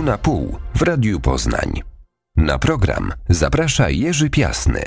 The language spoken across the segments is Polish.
na pół w Radiu Poznań. Na program zaprasza Jerzy Piasny.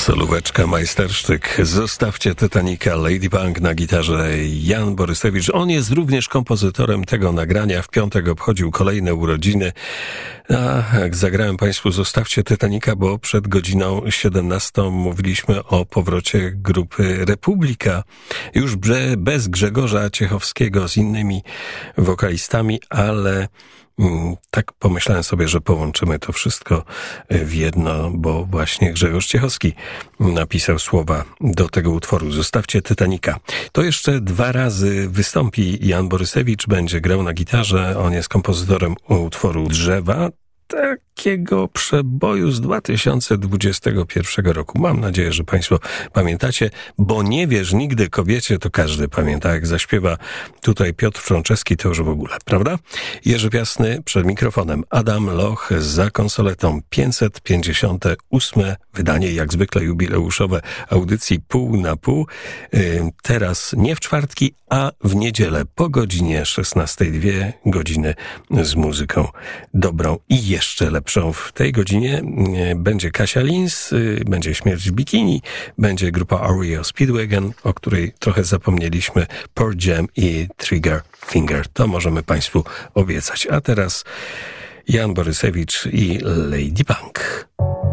Solóweczka, majstersztyk. Zostawcie Titanica, Lady Punk na gitarze Jan Borysewicz. On jest również kompozytorem tego nagrania. W piątek obchodził kolejne urodziny. A jak zagrałem Państwu Zostawcie Titanica, bo przed godziną 17 mówiliśmy o powrocie grupy Republika. Już bez Grzegorza Ciechowskiego, z innymi wokalistami, ale tak pomyślałem sobie, że połączymy to wszystko w jedno, bo właśnie Grzegorz Ciechowski napisał słowa do tego utworu Zostawcie Titanica. To jeszcze 2 razy wystąpi Jan Borysewicz, będzie grał na gitarze. On jest kompozytorem utworu Drzewa, takiego przeboju z 2021 roku. Mam nadzieję, że Państwo pamiętacie, bo nie wierz nigdy kobiecie, to każdy pamięta. Jak zaśpiewa tutaj Piotr Frączewski, to już w ogóle, prawda? Jerzy Piasny przed mikrofonem, Adam Loch za konsoletą. 558 wydanie, jak zwykle jubileuszowe audycji pół na pół. Teraz nie w czwartki, a w niedzielę po godzinie 16, 2 godziny z muzyką dobrą i jeszcze lepszą. W tej godzinie będzie Kasia Lins, będzie Śmierć w bikini, będzie grupa REO Speedwagon, o której trochę zapomnieliśmy, Pearl Jam i Trigger Finger. To możemy Państwu obiecać. A teraz Jan Borysewicz i Lady Punk.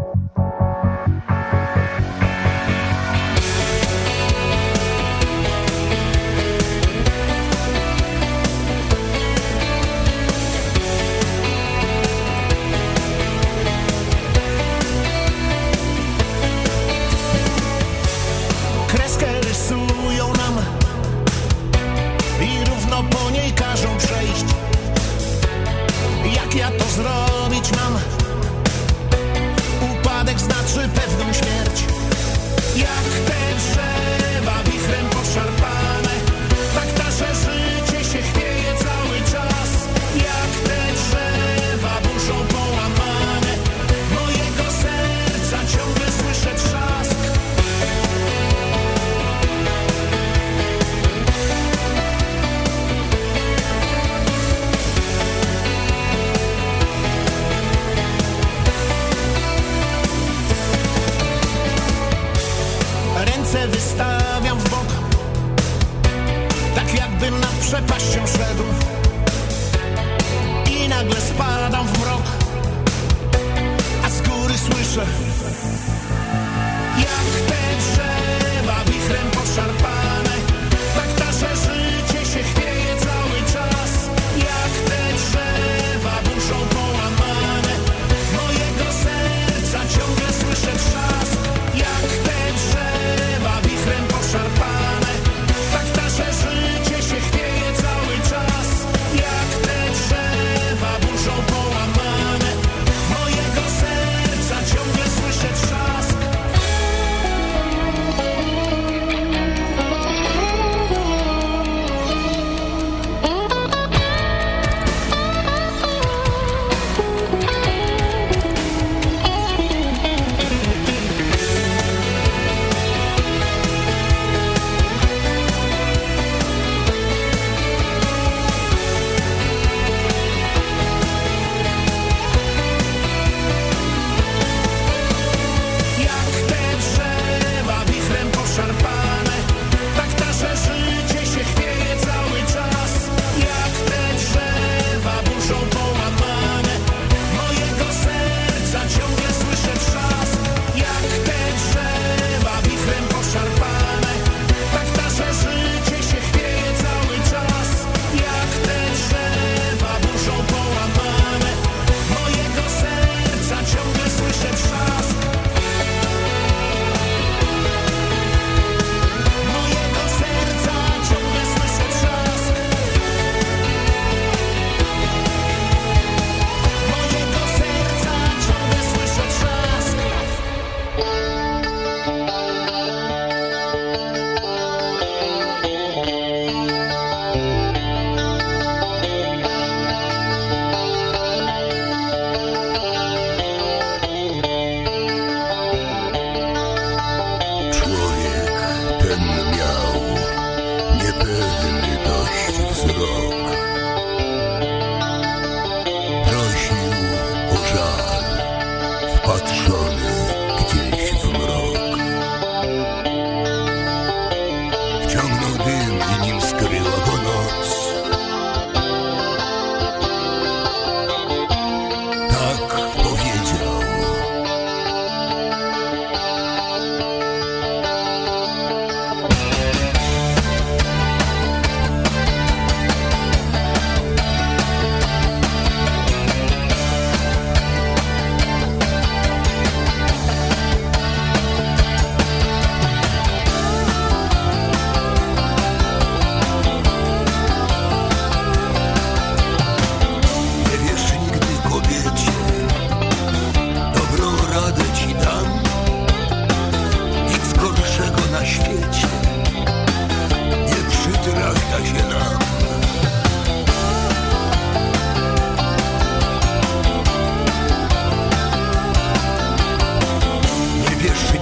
Ja to zrobić mam. Upadek znaczy pewną śmierć. Jak te drzewa wichrem poszarpane, tak nasze życie się chwieje cały czas. Jak te drzewa burzą połamane, mojego serca ciągle słyszę trzask. Ręce wystawiam w bok, tak jakbym nad przepaścią szedł, i nagle spadam w mrok, a z góry słyszę, jak te drzewa wichrem poszarpane, tak nasze życie się chwieje cały czas. Jak te drzewa burzą połamane, mojego serca ciągle słyszę trzask. Jak te drzewa wichrem poszarpane, tak nasze życie się chwieje cały czas. Jak te drzewa burzą połamane, mojego serca ciągle słyszę trzask.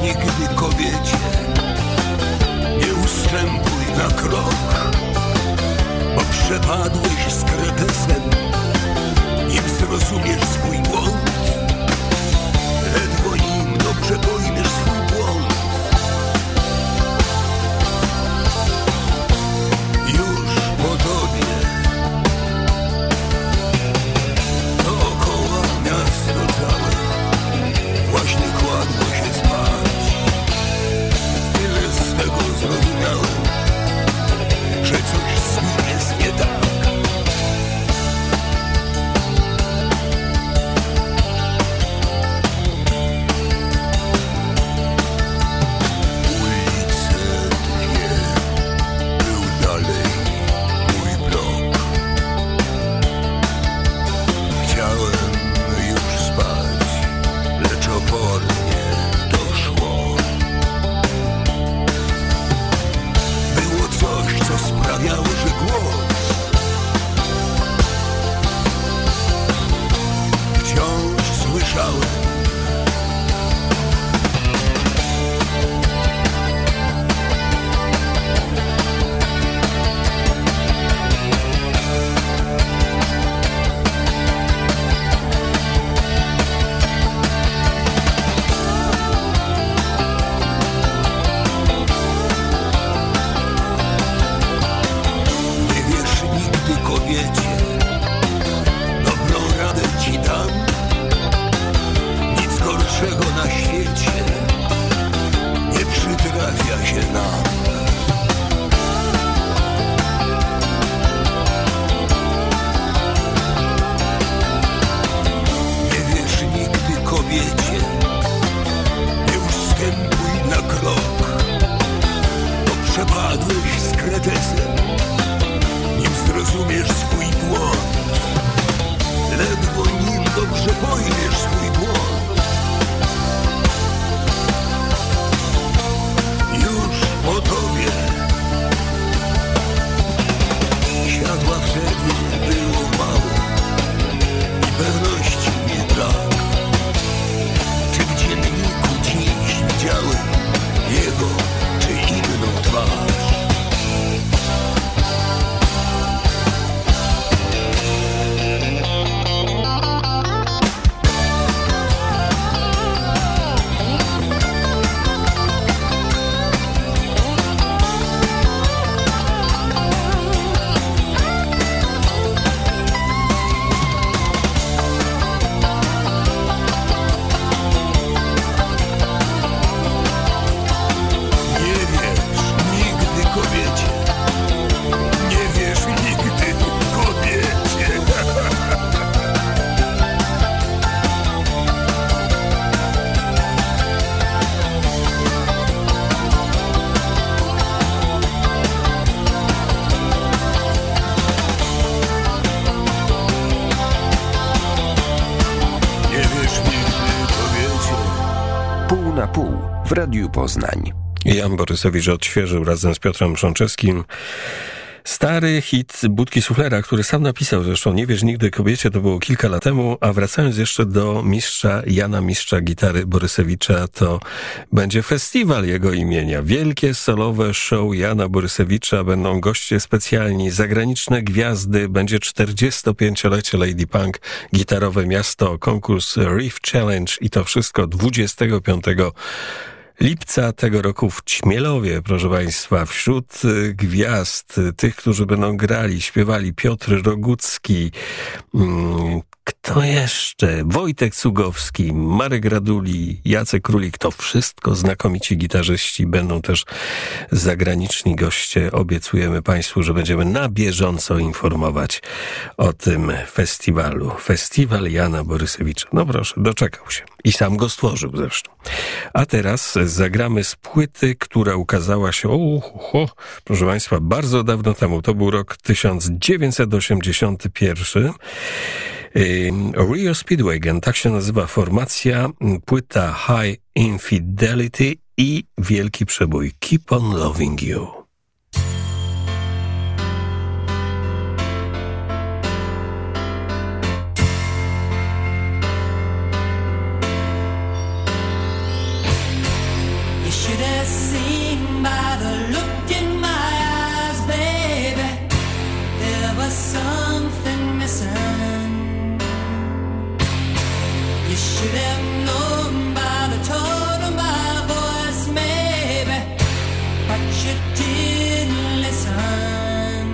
nigdy kobiecie, nie ustępuj na krok, bo przepadłeś z kretesem, nim zrozumiesz swój błąd. Ledwo nim dobrze pojmiesz swój błąd. Już po tobie dookoła miasto całe właśnie kładło się spać. Tyle z tego zrozumiałem, że coś z nim jest nie tak. w Radiu Poznań. Jan Borysewicz odświeżył razem z Piotrem Mszonczewskim stary hit Budki Suflera, który sam napisał, zresztą Nie wierz nigdy kobiecie, to było kilka lat temu, a wracając jeszcze do mistrza gitary Borysewicza, to będzie festiwal jego imienia. Wielkie solowe show Jana Borysewicza, będą goście specjalni, zagraniczne gwiazdy, będzie 45-lecie Lady Punk, Gitarowe Miasto, konkurs Riff Challenge i to wszystko 25 lipca tego roku w Ćmielowie, proszę Państwa, wśród gwiazd, tych, którzy będą grali, śpiewali Piotr Rogucki, kto jeszcze? Wojtek Cugowski, Marek Raduli, Jacek Królik, to wszystko znakomici gitarzyści, będą też zagraniczni goście. Obiecujemy Państwu, że będziemy na bieżąco informować o tym festiwalu. Festiwal Jana Borysewicza. No proszę, doczekał się. I sam go stworzył zresztą. A teraz zagramy z płyty, która ukazała się, proszę Państwa, bardzo dawno temu. To był rok 1981. Rio Speedwagon, tak się nazywa formacja, płyta High Infidelity i wielki przebój Keep on Loving You. should have seen by the look in my eyes, baby, there was something missing. You should have known by the tone of my voice, maybe, but you didn't listen.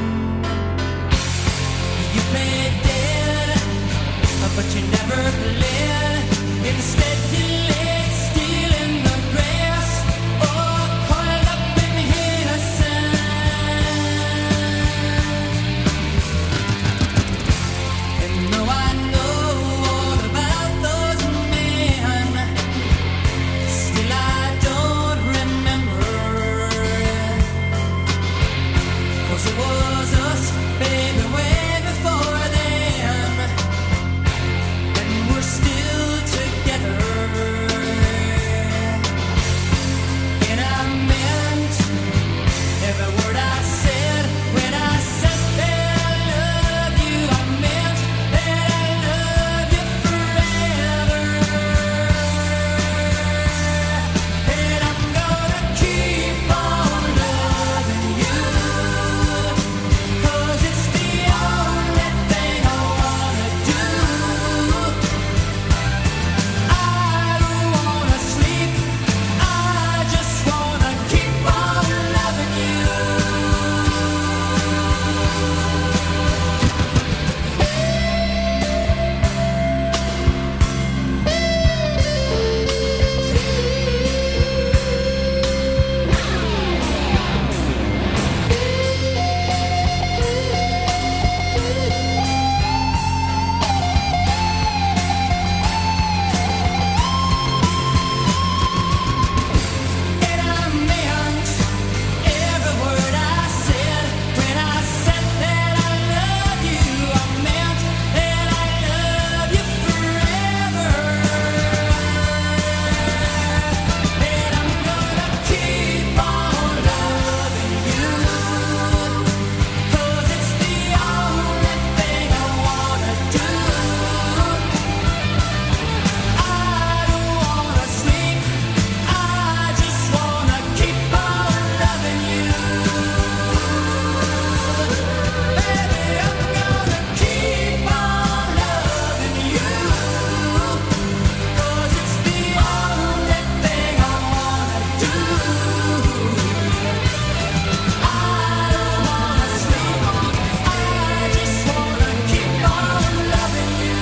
You played dead, but you never played. Instead you laid still in the grass, or coiled up in innocence. And though I know all about those men, still I don't remember. 'Cause it was us, baby, way before then, and we're still together. And I meant every word I said when I said that I love you. I meant that I love you forever. And I'm gonna keep on loving you, 'cause it's the only thing I wanna do. I don't wanna sleep, I just wanna keep on loving you. And I meant every word I said when I said that I love you. I meant that I love you forever. And I'm gonna keep on loving you, 'cause it's the only thing I wanna do. I don't wanna sleep, I just wanna keep on loving you. Baby, I'm gonna keep on loving you, 'cause it's the only thing I wanna do. I don't wanna sleep, I just wanna keep on loving you.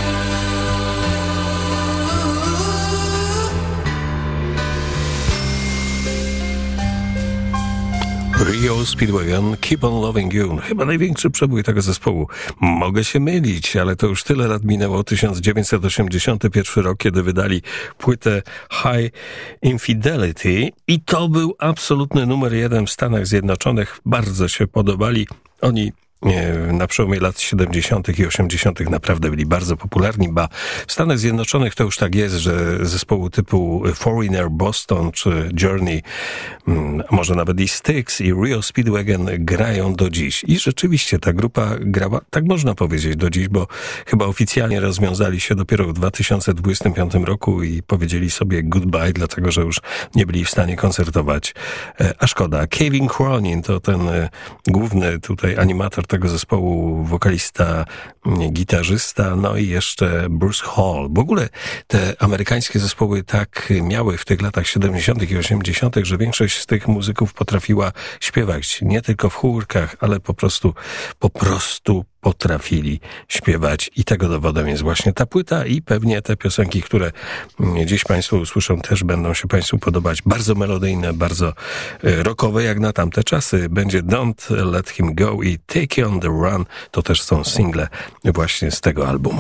Rio Speedwagon, Keep on Loving You. Chyba największy przebój tego zespołu. Mogę się mylić, ale to już tyle lat minęło. 1981 rok, kiedy wydali płytę High Infidelity i to był absolutny numer 1 w Stanach Zjednoczonych. Bardzo się podobali. Oni na przełomie lat 70. i 80. naprawdę byli bardzo popularni, ba w Stanach Zjednoczonych to już tak jest, że zespołu typu Foreigner, Boston czy Journey, a może nawet i Styx i Rio Speedwagon grają do dziś. I rzeczywiście ta grupa grała, tak można powiedzieć, do dziś, bo chyba oficjalnie rozwiązali się dopiero w 2025 roku i powiedzieli sobie goodbye, dlatego że już nie byli w stanie koncertować. A szkoda. Kevin Cronin to ten główny tutaj animator tego zespołu, wokalista, gitarzysta, no i jeszcze Bruce Hall. W ogóle te amerykańskie zespoły tak miały w tych latach 70. i 80., że większość z tych muzyków potrafiła śpiewać nie tylko w chórkach, ale po prostu potrafili śpiewać i tego dowodem jest właśnie ta płyta i pewnie te piosenki, które dziś Państwo usłyszą, też będą się Państwu podobać. Bardzo melodyjne, bardzo rockowe jak na tamte czasy. Będzie Don't Let Him Go i Take You on the Run. To też są single właśnie z tego albumu.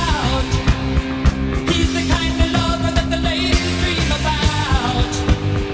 He's the kind of lover that the ladies dream about.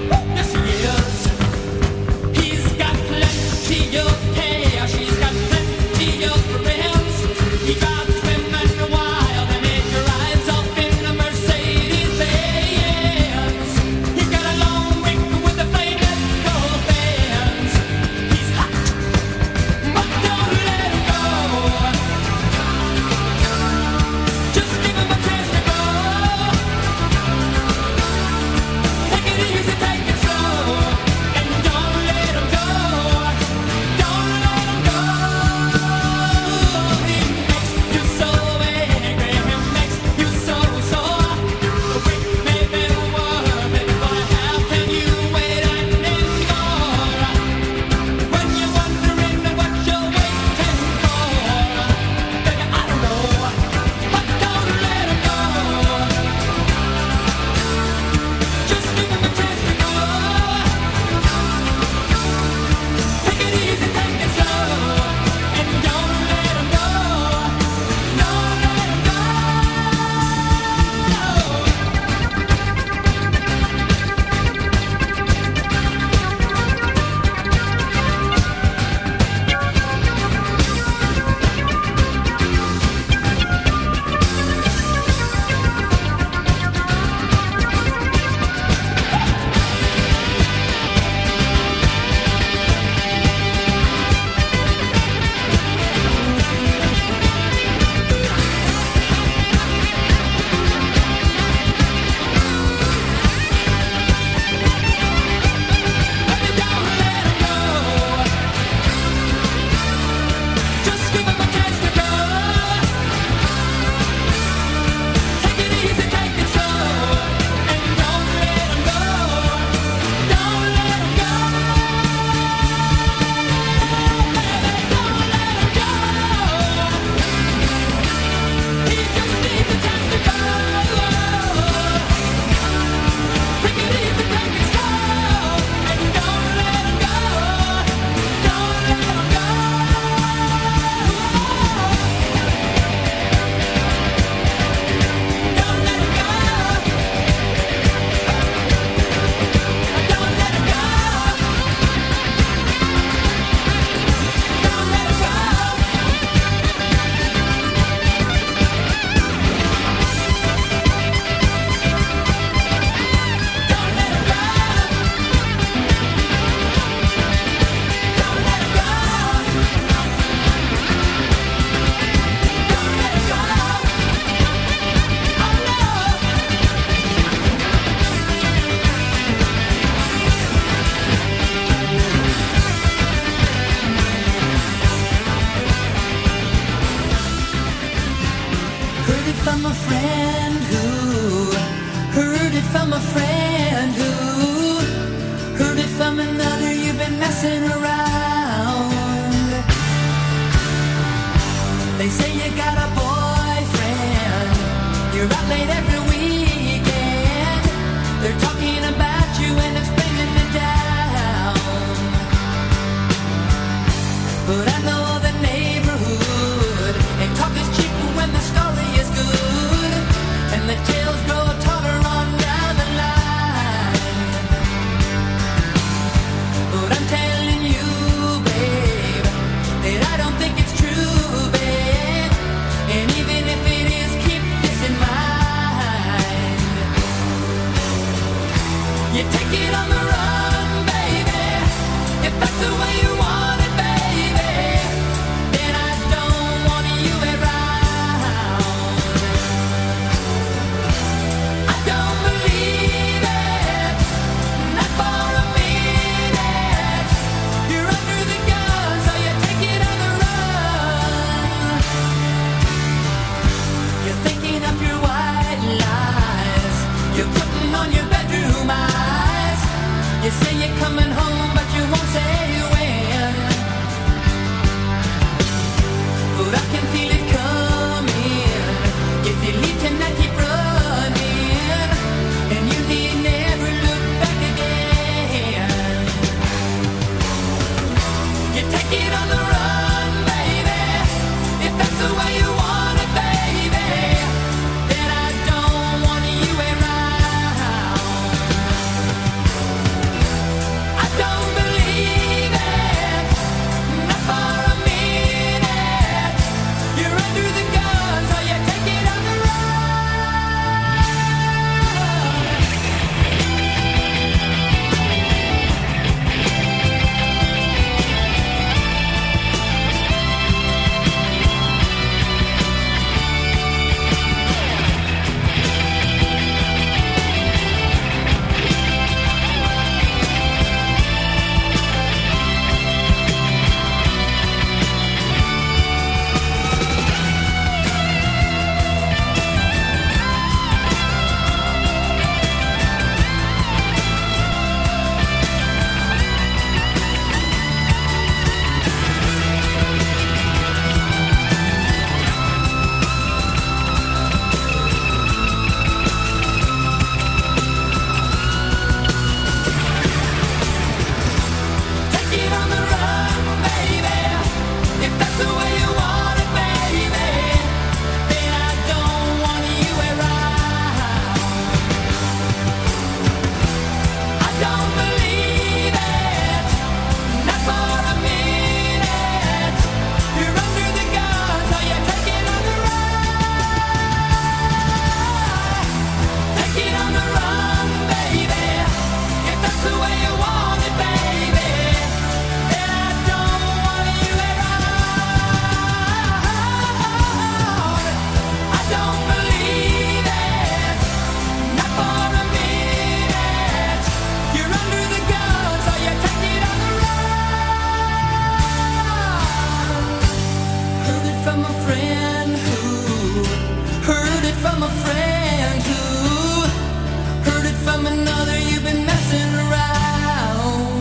They say you got a boyfriend. You're out late every weekend. They're talking about you and it's bringing me down. But I know the neighborhood, and talk is cheap when the story is good, and the tales grow taller on down the line. But I'm telling you, babe, that I don't think it's true, babe. And even if it is, keep this in mind. You take it on the run, baby, if that's the way you want it, baby. Then I don't want you around. I don't believe it, not for a minute. You're under the gun, so you take it on the run. You're thinking up your white lies. You're putting on your bedroom eyes. You say you're coming home, but you won't say when. But I can feel it coming. If you leave tonight, keep running, and you need never look back again. You take it on the run, baby, if that's the way you want it, baby. Then I don't want you around. I don't believe it, not for a minute. You're under the gun, so you take it on the run. Take it on the run, baby, if that's the way you want it, baby. Then I don't want you around. I don't believe it, not for a minute. You're under the gun, so you take it on the run. Take it on the run, baby, if that's the way you want it, baby. Then I don't want you around. I don't believe it, not for a minute. You're under the gun, so you take it on the run. Heard it from a friend who heard it from a friend who heard it from another. You've been messing around.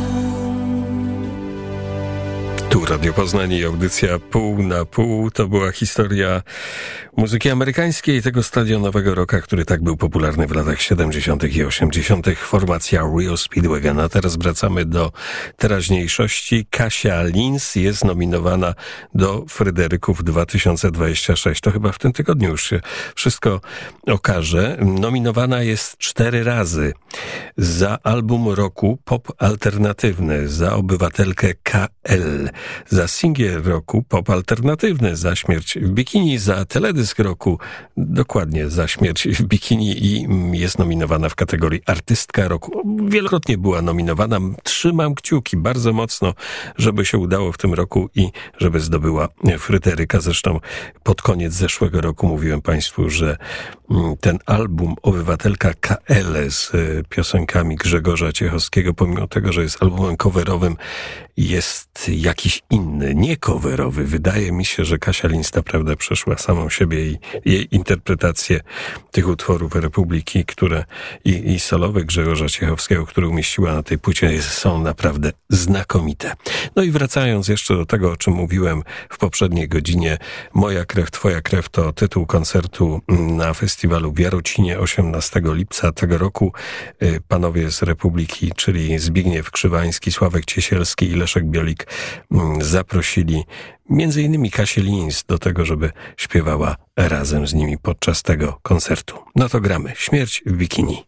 Tu Radio Poznań i audycja Pół na Pół. To była historia muzyki amerykańskiej, tego stadionowego rocka, który tak był popularny w latach 70. i 80. Formacja Real Speedwagon. A teraz wracamy do teraźniejszości. Kasia Lins jest nominowana do Fryderyków 2026. To chyba w tym tygodniu już się wszystko okaże. Nominowana jest 4 razy za album roku pop alternatywny, za Obywatelkę KL, za singiel roku pop alternatywny, za Śmierć w bikini, za teledysk roku, dokładnie za Śmierć w bikini, i jest nominowana w kategorii Artystka roku. Wielokrotnie była nominowana. Trzymam kciuki bardzo mocno, żeby się udało w tym roku i żeby zdobyła Fryderyka. Zresztą pod koniec zeszłego roku mówiłem Państwu, że ten album Obywatelka KL z piosenkami Grzegorza Ciechowskiego, pomimo tego, że jest albumem coverowym, jest jakiś inny, nie coverowy. Wydaje mi się, że Kasia Linz naprawdę przeszła samą siebie i jej interpretacje tych utworów Republiki, które i solowe Grzegorza Ciechowskiego, które umieściła na tej płycie, są naprawdę znakomite. No i wracając jeszcze do tego, o czym mówiłem w poprzedniej godzinie, Moja krew, twoja krew to tytuł koncertu na festiwalu w Jarocinie 18 lipca tego roku. Panowie z Republiki, czyli Zbigniew Krzywański, Sławek Ciesielski i Leszek Biolik zaprosili między innymi Kasię Linz do tego, żeby śpiewała razem z nimi podczas tego koncertu. No to gramy. Śmierć w bikini.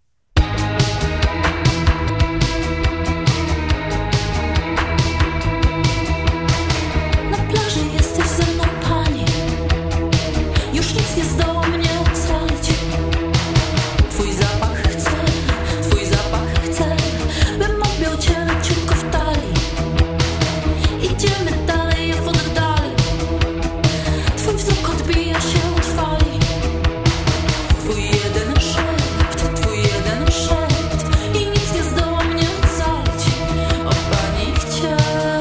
Na plaży jesteś ze mną, pani. Już nic nie zdoła mnie ocalić. Twój zapach chcę, bym objął cię leciutko w talii. Idziemy dalej w oddali. Twój wzrok odbija się od fali. Twój jeden szept i nic nie zdoła mnie ocalić. O pani chciej.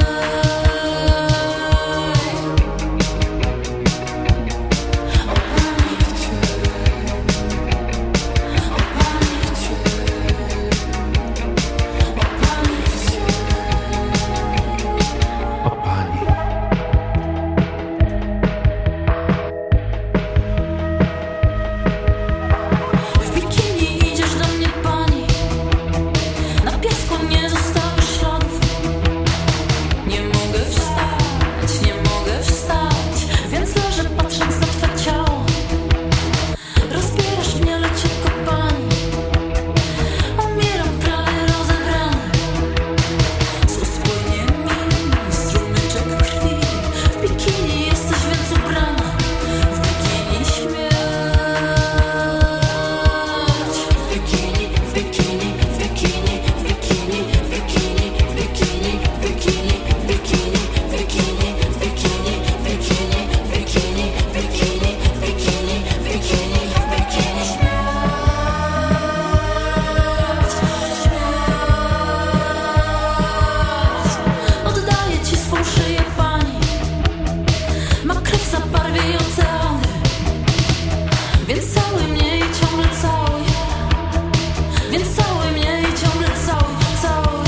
W bikini idziesz do mnie, pani. Na piasku nie zostawisz śladów. Nie mogę wstać, więc leżę patrząc na twe ciało. Rozbierasz mnie leciutko, pani. Umieram prawie rozebrany. Z ust płynie mi strumyczek krwi. W bikini jesteś więc ubrana. W bikini śmierć. W bikini, w bikini, w bikini, w bikini, w bikini, w bikini, w bikini, w bikini, w bikini, w bikini, w bikini, w bikini, w bikini, w bikini, w bikini, w bikini. Oddaję ci swą szyję, pani. Ma krew zabarwie i oceany. Więc całuj mnie i ciągle całuj. Więc całuj mnie i ciągle całuj, całuj.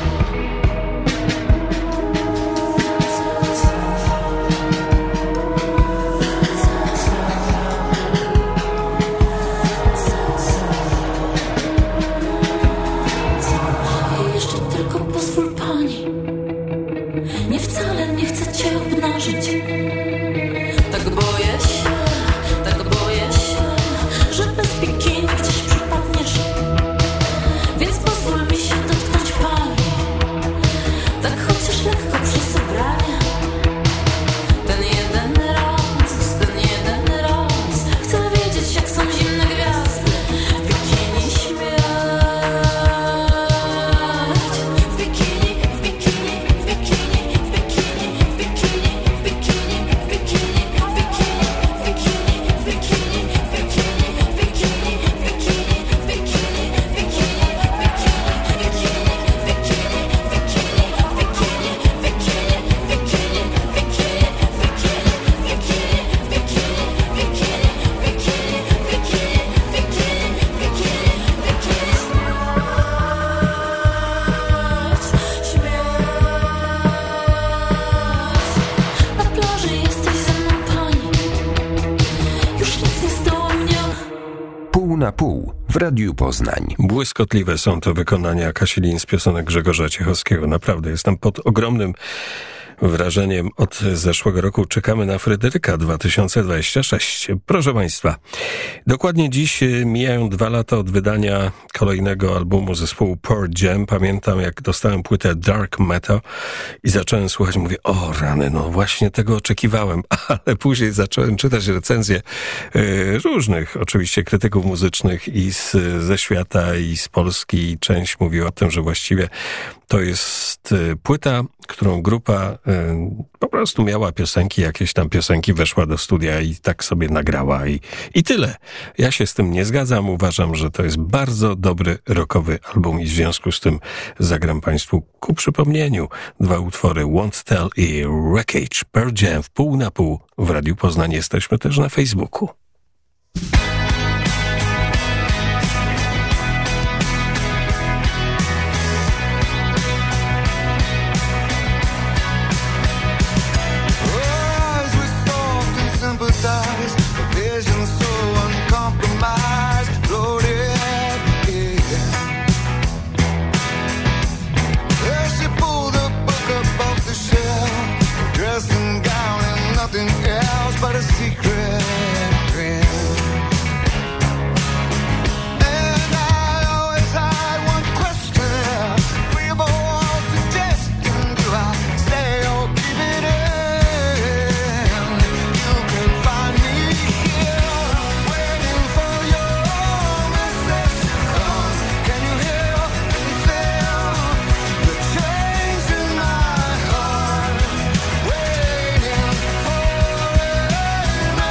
I jeszcze tylko pozwól, pani. Nie wcale nie chcę cię obnażyć. Tak boję się, że bez bikini gdzieś przypadniesz. Więc pozwól mi się dotknąć, pani. Tak chociaż lekko przez ubranie. Ten jeden raz. Chcę wiedzieć, jak są zimne gwiazdy. W bikini śmierć. W bikini, w bikini, w bikini, w bikini, w bikini, w bikini, w bikini, w bikini, w bikini, w bikini, w bikini, w bikini, w bikini, w bikini, w bikini, w Na plaży jesteś ze mną, pani. Już nic nie zdoła mnie. Pół na pół w Radiu Poznań. Błyskotliwe są to wykonania Kasi Linz, piosenek Grzegorza Ciechowskiego. Naprawdę jestem pod ogromnym wrażeniem. Od zeszłego roku czekamy na Fryderyka 2026. Proszę Państwa, dokładnie dziś mijają 2 lata od wydania kolejnego albumu zespołu Pearl Jam. Pamiętam, jak dostałem płytę Dark Matter i zacząłem słuchać, mówię, o rany, no właśnie tego oczekiwałem, ale później zacząłem czytać recenzje różnych oczywiście krytyków muzycznych i ze świata, i z Polski, i część mówiła o tym, że właściwie to jest płyta, którą grupa Po prostu miała piosenki, jakieś tam piosenki, weszła do studia i tak sobie nagrała i tyle. Ja się z tym nie zgadzam. Uważam, że to jest bardzo dobry rockowy album i w związku z tym zagram Państwu ku przypomnieniu 2 utwory Won't Tell i Wreckage. Pearl Jam w pół na pół w Radiu Poznań. Jesteśmy też na Facebooku. Eyes were soft and sympathized, a vision so uncompromised, loaded, yeah. As she pulled the book up off the shelf, dressing gown and nothing else but a secret grin. And I always had one question, free of all suggestion, do I stay or keep it in? You can find me here, waiting for your message to come. Can you hear and feel the change in my heart? Waiting for an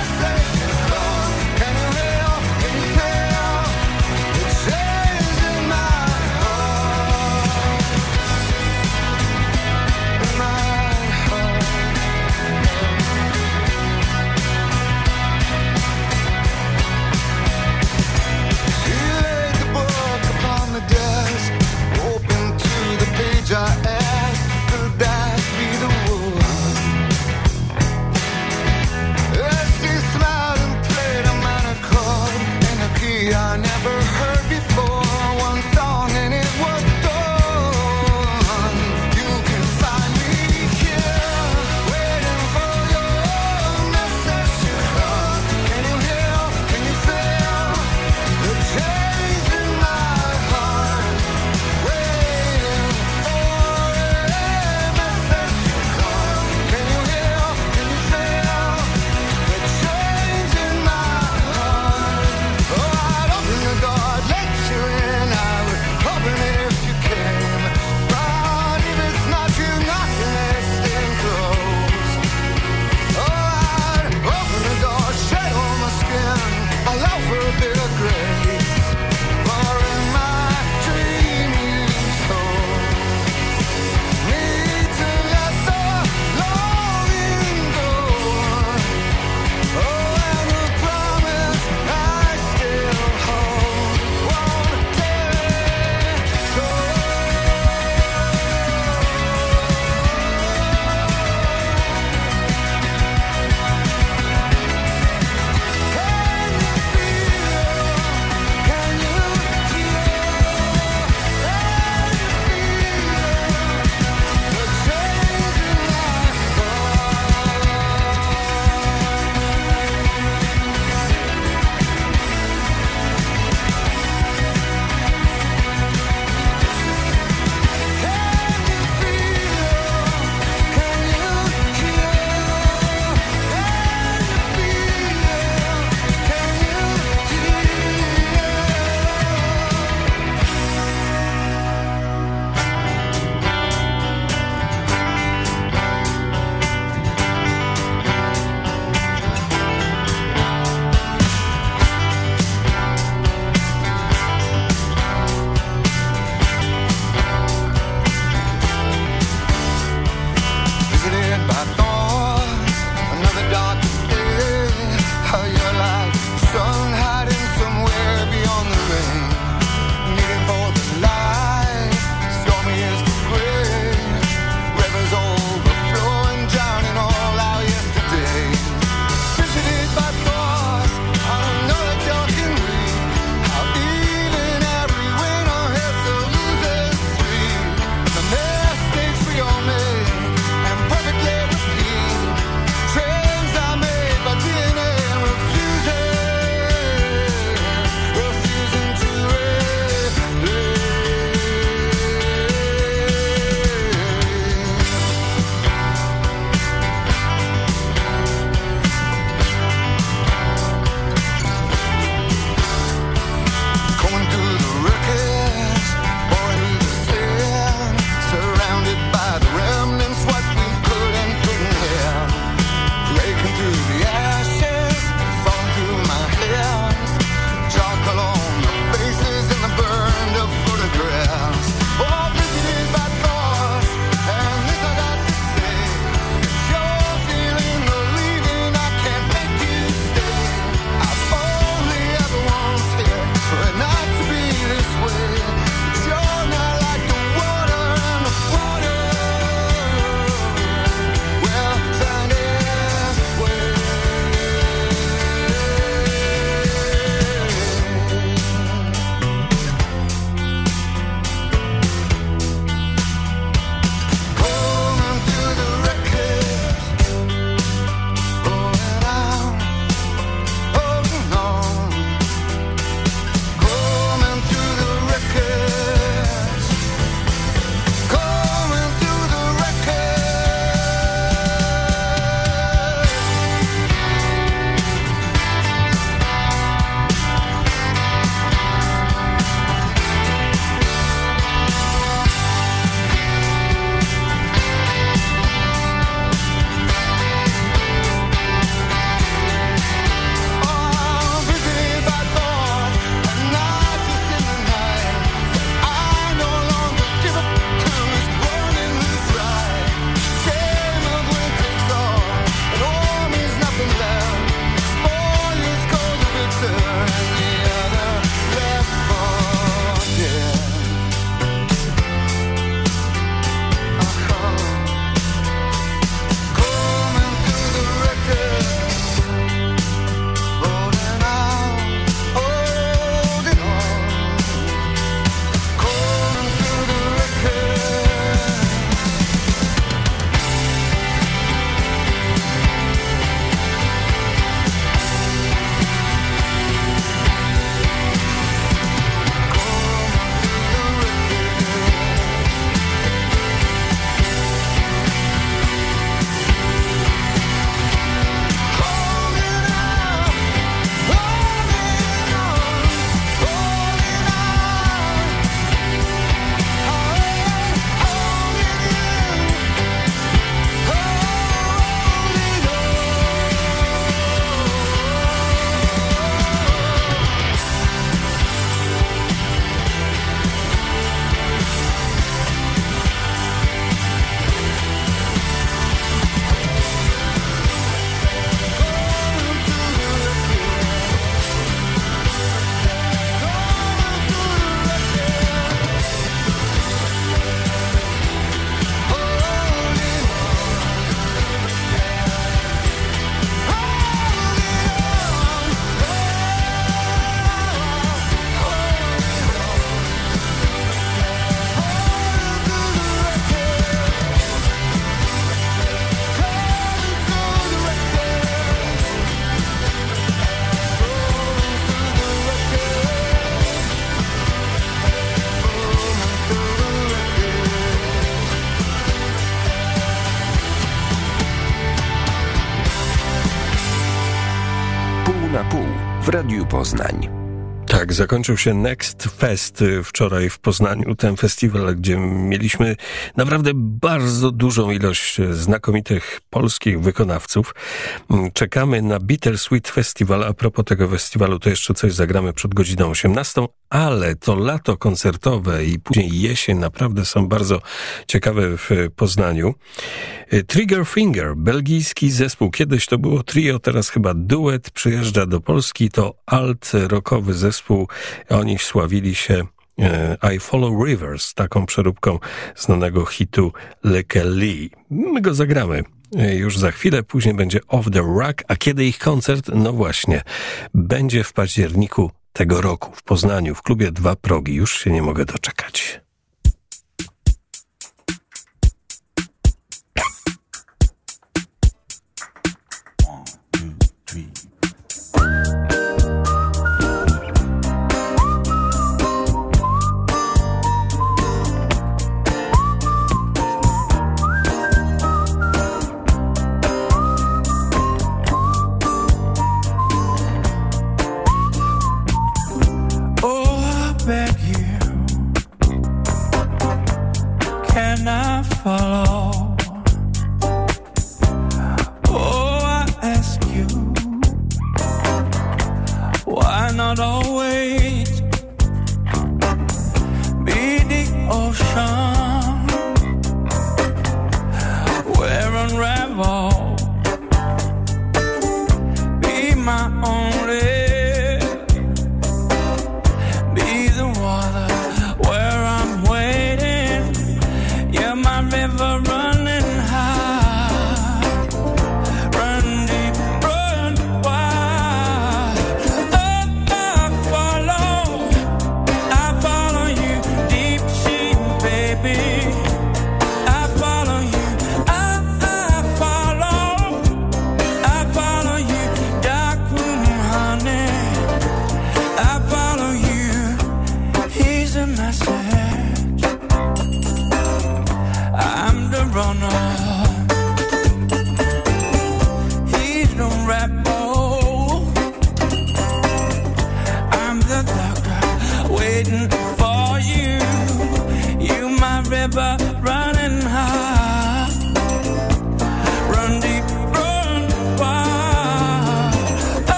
na pół w Radiu Poznań. Tak, zakończył się Next Fest wczoraj w Poznaniu, ten festiwal, gdzie mieliśmy naprawdę bardzo dużą ilość znakomitych polskich wykonawców. Czekamy na Bittersweet Festival. A propos tego festiwalu, to jeszcze coś zagramy przed godziną 18, ale to lato koncertowe i później jesień naprawdę są bardzo ciekawe w Poznaniu. Trigger Finger, belgijski zespół, kiedyś to było trio, teraz chyba duet, przyjeżdża do Polski, to alt-rockowy zespół. Oni sławili się I Follow Rivers, taką przeróbką znanego hitu Lykke Li. My go zagramy już za chwilę, później będzie Off the Rack, a kiedy ich koncert? No właśnie, będzie w październiku tego roku w Poznaniu, w klubie Dwa Progi. Już się nie mogę doczekać.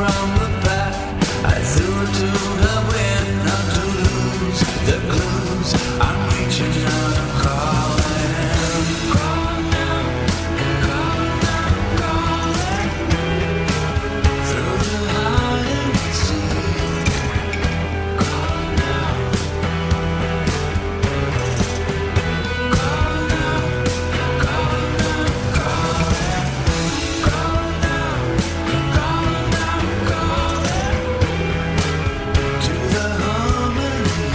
from the back. I threw it to the wind, not to lose the clues. I'm reaching out and calling. Call now, calling. Through the hiding sea. Call now. Call now, call now, calling. Call now, calling. To the harmony.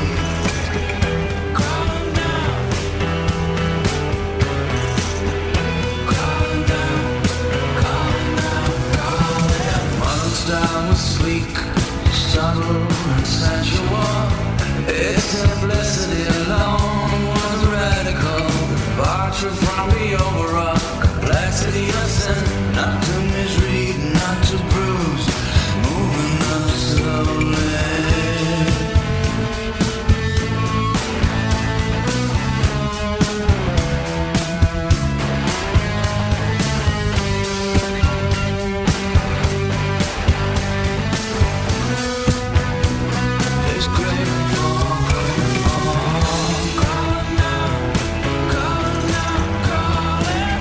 Call now. Call now, calling. Modern style was sleek, subtle and sensual. Its simplicity alone was radical. Departure from the overall complexity of sin. Not to misread, not to bruise. Moving up slowly. It's great for call now, calling.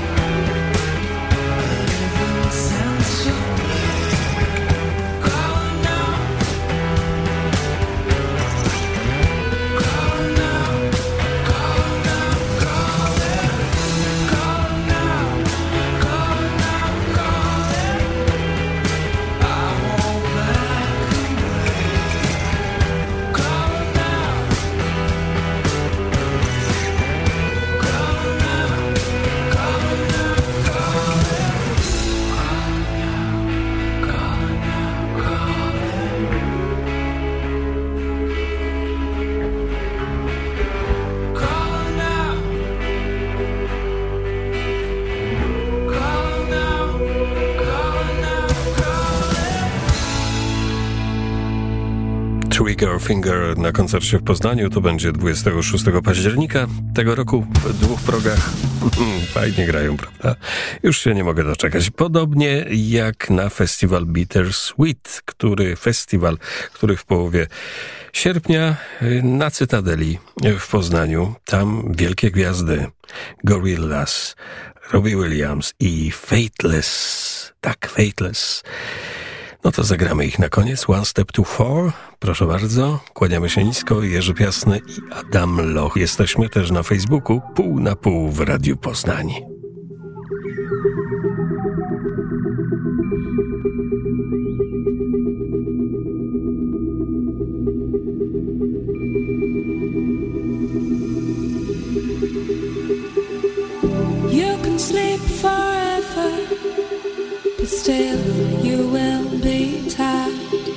Living sensually. Call now, call now, calling. Call now, calling. I won't back away. Call now, call now, Trigger Finger na koncercie w Poznaniu. To będzie 26 października tego roku w dwóch progach. Fajnie grają, prawda? Już się nie mogę doczekać. Podobnie jak na festiwal Bittersweet, który w połowie sierpnia na Cytadeli w Poznaniu. Tam wielkie gwiazdy. Gorillaz, Robbie Williams i Faithless. Tak, Faithless. No to zagramy ich na koniec. One Step Too Far. Proszę bardzo. Kłaniamy się nisko. Jerzy Piasny i Adam Loch. Jesteśmy też na Facebooku. Pół na pół w Radiu Poznań. You can sleep forever, but still you will be tired.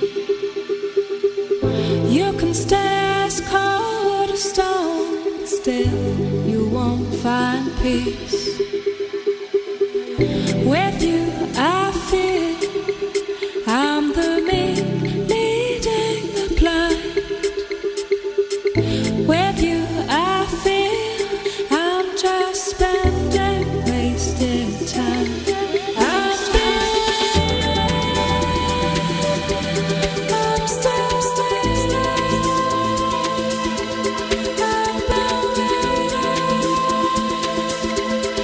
You can stay as cold as stone, but still you won't find peace. With you I feel I'm the meek leading the blind. With you I feel I'm just spending wasted time. I'm still staying. I've been waiting.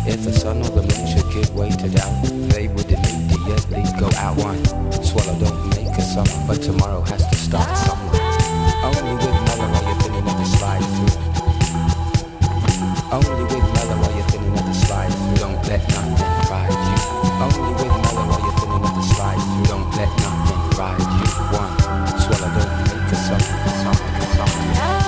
If the sun or the moon should give way to doubt, they would immediately go out. One swallow don't make a summer, but tomorrow has to start somewhere. Only with mellow while you're thinning of the slide through. Only with mellow while you're thinning of the slide through. Don't let nothing ride you. Only with mellow while you're thinning of the slide through. Don't let nothing ride you. One swallow don't make a summer, summer, summer.